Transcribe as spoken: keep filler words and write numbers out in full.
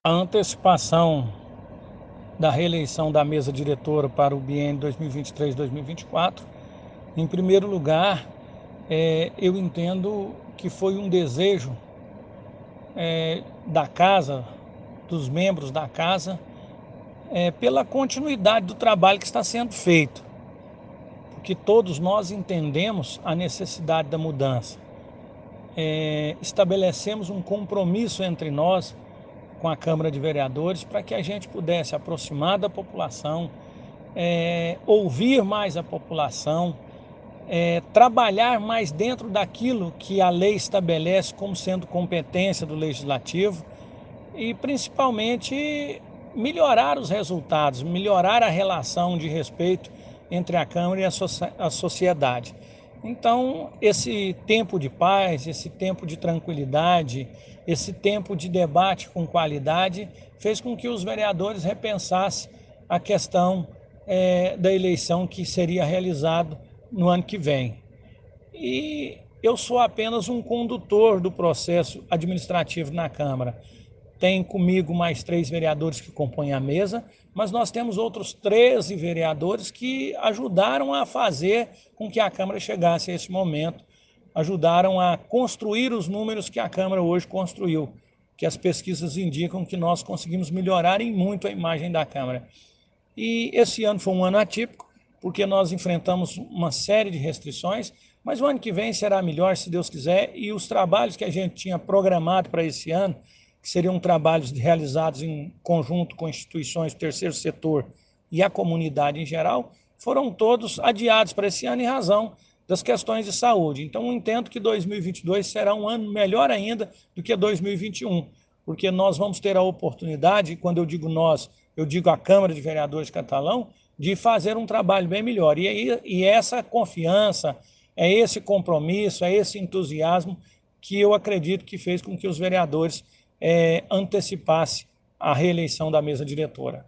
A antecipação da reeleição da mesa diretora para o biênio dois mil e vinte e três a dois mil e vinte e quatro, em primeiro lugar, é, eu entendo que foi um desejo é, da casa, dos membros da casa, é, pela continuidade do trabalho que está sendo feito, porque todos nós entendemos a necessidade da mudança. É, estabelecemos um compromisso entre nós com a Câmara de Vereadores para que a gente pudesse aproximar da população, é, ouvir mais a população, é, trabalhar mais dentro daquilo que a lei estabelece como sendo competência do Legislativo e principalmente melhorar os resultados, melhorar a relação de respeito entre a Câmara e a, so a sociedade. Então, esse tempo de paz, esse tempo de tranquilidade, esse tempo de debate com qualidade, fez com que os vereadores repensassem a questão é, da eleição que seria realizada no ano que vem. E eu sou apenas um condutor do processo administrativo na Câmara. Tem comigo mais três vereadores que compõem a mesa, mas nós temos outros treze vereadores que ajudaram a fazer com que a Câmara chegasse a esse momento, ajudaram a construir os números que a Câmara hoje construiu, que as pesquisas indicam que nós conseguimos melhorar em muito a imagem da Câmara. E esse ano foi um ano atípico, porque nós enfrentamos uma série de restrições, mas o ano que vem será melhor, se Deus quiser, e os trabalhos que a gente tinha programado para esse ano, que seriam trabalhos realizados em conjunto com instituições do terceiro setor e a comunidade em geral, foram todos adiados para esse ano em razão das questões de saúde. Então, eu entendo que dois mil e vinte e dois será um ano melhor ainda do que dois mil e vinte e um, porque nós vamos ter a oportunidade, quando eu digo nós, eu digo a Câmara de Vereadores Catalão, de fazer um trabalho bem melhor. E, aí, e essa confiança, é esse compromisso, é esse entusiasmo que eu acredito que fez com que os vereadores é, antecipassem a reeleição da mesa diretora.